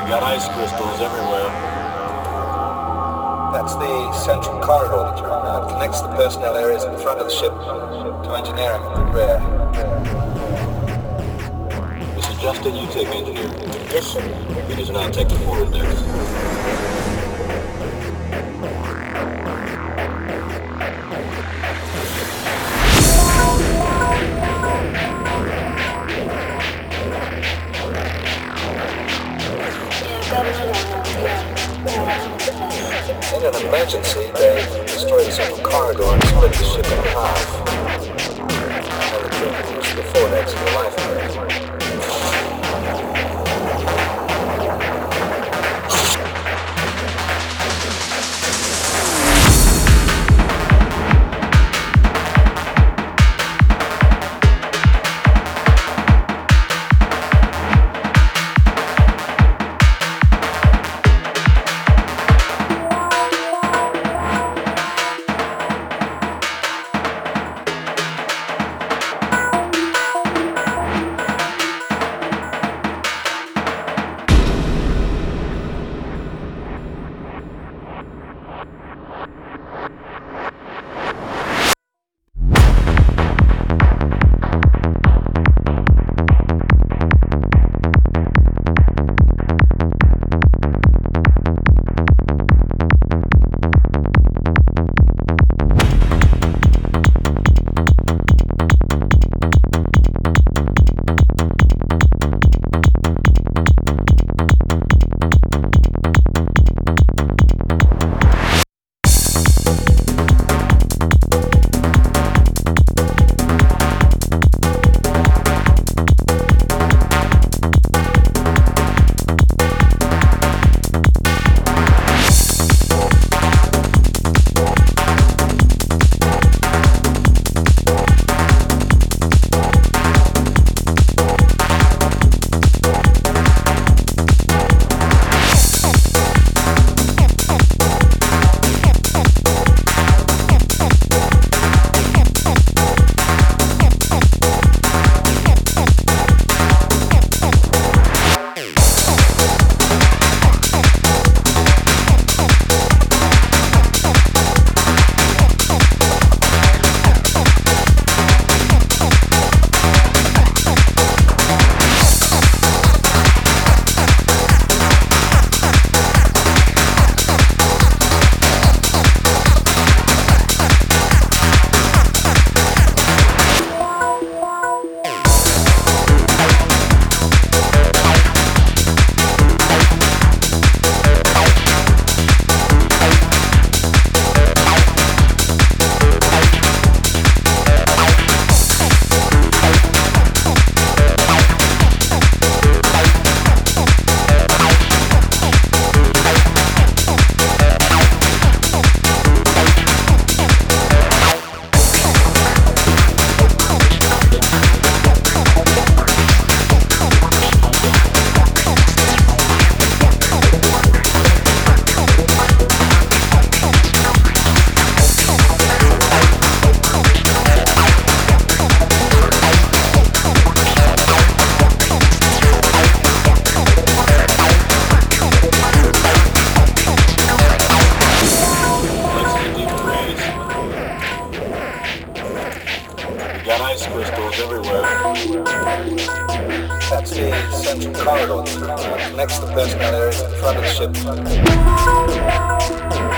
Got ice crystals everywhere. That's the central corridor that you're on now. It connects the personnel areas at the front of the ship to engineering at the rear. This is Justin, you take engineer. Yes, sir. It is now take the forward decks. In an emergency, they destroy the central corridor and split the ship in half. And the crew can use the forward exit of the lifeboat. Got ice crystals everywhere. That's the central corridor that connects the personnel areas at the front of the ship.